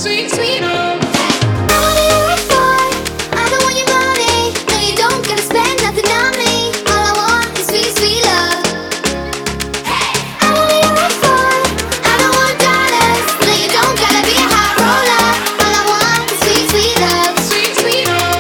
sweet, sweet love. I wanna hear what for. I don't want your money. No, you don't gotta spend nothing on me. All I want is sweet, sweet love. I wanna hear what for. I don't want dollars. No, you don't gotta be a high roller. All I want is sweet, sweet love. Sweet, sweet love.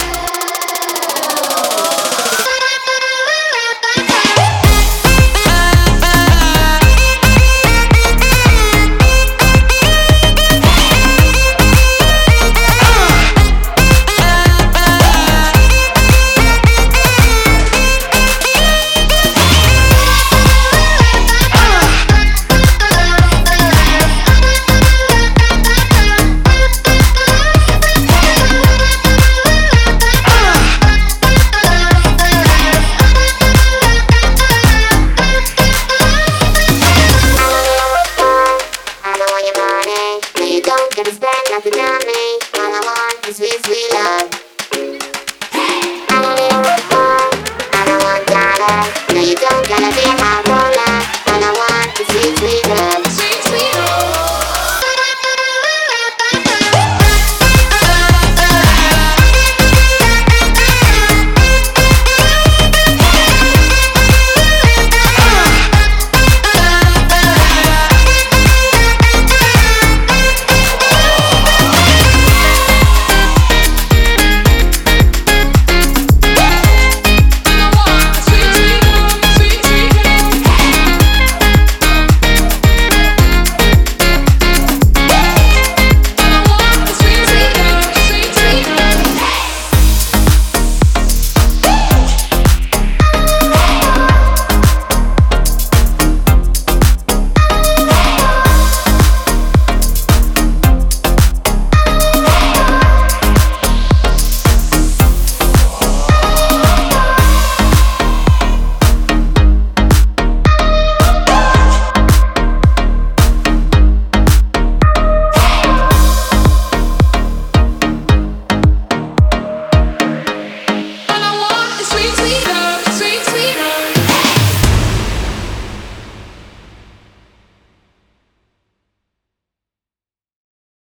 Don't gotta spend nothing on me. All I want is sweet, sweet love. I wanna hear what for. I don't want dollars. No, you don't gotta be a high roller. All I want is sweet, sweet love.